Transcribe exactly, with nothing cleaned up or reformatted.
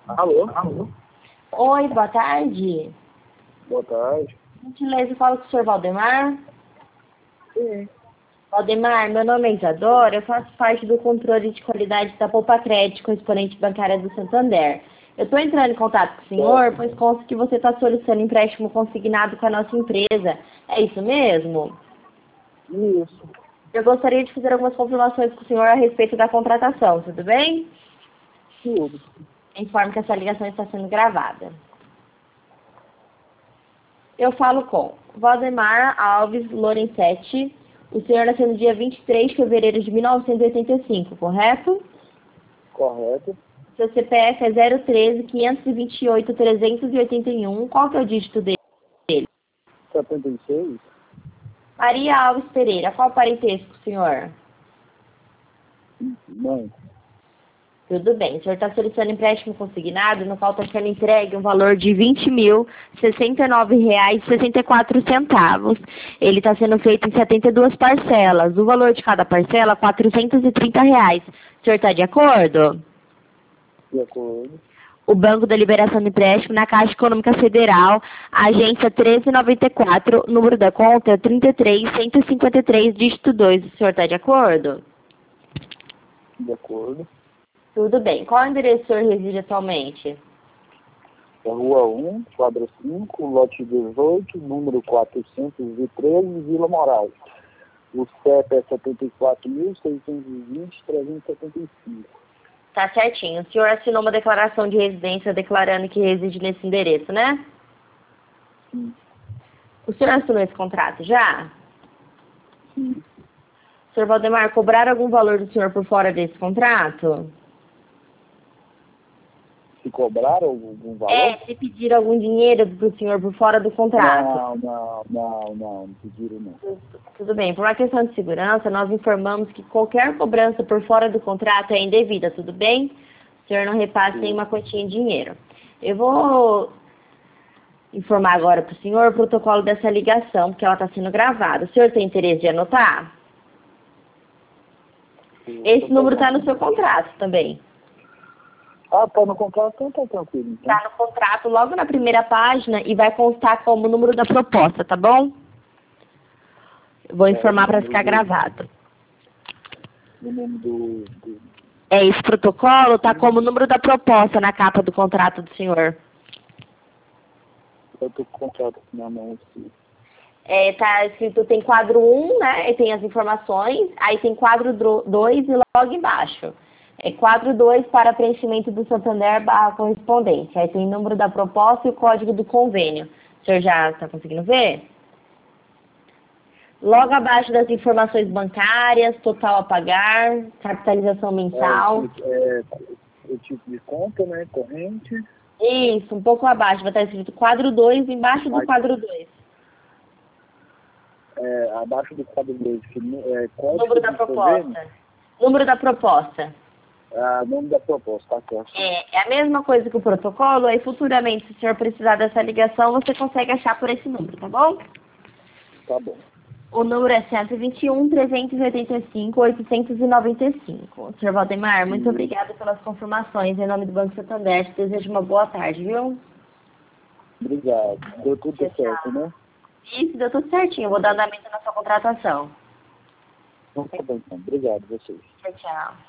Alô? Alô? Oi, boa tarde. Boa tarde. Gentileza, eu falo com o senhor Valdemar. Sim. Valdemar, meu nome é Isadora, eu faço parte do controle de qualidade da Poupa Crédito, correspondente bancária do Santander. Eu estou entrando em contato com o senhor, pois consta que você está solicitando empréstimo consignado com a nossa empresa. É isso mesmo? Isso. Eu gostaria de fazer algumas confirmações com o senhor a respeito da contratação, tudo bem? Tudo. Informo que essa ligação está sendo gravada. Eu falo com Valdemar Alves Lorenzetti. O senhor nasceu no dia vinte e três de fevereiro de mil novecentos e oitenta e cinco, correto? Correto. Seu C P F é zero treze, quinhentos e vinte e oito, trezentos e oitenta e um. Qual que é o dígito dele? setenta e seis. Maria Alves Pereira. Qual o parentesco, senhor? Mãe. Tudo bem. O senhor está solicitando empréstimo consignado, no qual está sendo entregue um valor de vinte mil, sessenta e nove reais e sessenta e quatro centavos. Ele está sendo feito em setenta e duas parcelas. O valor de cada parcela, quatrocentos e trinta reais. O senhor está de acordo? De acordo. O Banco da Liberação de Empréstimo na Caixa Econômica Federal, agência treze noventa e quatro, número da conta trinta e três, cento e cinquenta e três, dígito dois. O senhor está de acordo? De acordo. Tudo bem. Qual endereço o senhor reside atualmente? É Rua um, quadra cinco, lote dezoito, número quatrocentos e treze, Vila Moraes. O C E P é setenta e quatro mil, seiscentos e vinte, trezentos e setenta e cinco. Tá certinho. O senhor assinou uma declaração de residência declarando que reside nesse endereço, né? Sim. O senhor assinou esse contrato já? Sim. senhor Valdemar, cobraram algum valor do senhor por fora desse contrato? Se cobraram algum valor? É, se pediram algum dinheiro pro senhor por fora do contrato. Não, não, não, não, não pediram não. Tudo bem. Por uma questão de segurança, nós informamos que qualquer cobrança por fora do contrato é indevida, tudo bem? O senhor não repasse nenhuma quantia em dinheiro. Eu vou informar agora para o senhor o protocolo dessa ligação, porque ela está sendo gravada. O senhor tem interesse de anotar? Esse número está no seu contrato também. Ah, tá no contrato, então tá tranquilo. Então. Está no contrato logo na primeira página e vai constar como número da proposta, tá bom? Eu vou informar É, para ficar do, gravado. O nome do, do... É, esse protocolo tá como número da proposta na capa do contrato do senhor. Eu tô com o contrato aqui na mão. Assim. É, tá escrito, tem quadro um, né, e tem as informações, aí tem quadro dois e logo embaixo. É quadro dois para preenchimento do Santander barra correspondência. Aí tem o número da proposta e o código do convênio. O senhor já está conseguindo ver? Logo abaixo das informações bancárias, total a pagar, capitalização mensal. É, é, o tipo de conta, né, corrente. Isso, um pouco abaixo, vai estar escrito quadro dois, embaixo do Mas, quadro dois. É, abaixo do quadro dois, que é código Número da proposta. Convênio. Número da proposta. Ah, nome da proposta, tá certo. É, é a mesma coisa que o protocolo, aí futuramente, se o senhor precisar dessa ligação, você consegue achar por esse número, tá bom? Tá bom. O número é cento e vinte e um, trezentos e oitenta e cinco, oitocentos e noventa e cinco. senhor Valdemar, muito Sim. obrigada pelas confirmações. Em nome do Banco Santander, te desejo uma boa tarde, viu? Obrigado. Deu tudo Tchau, certo, tchau. né? Isso, deu tudo certinho. Eu vou dar andamento na sua contratação. Então tá bom, então. Obrigado, vocês. Tchau, tchau.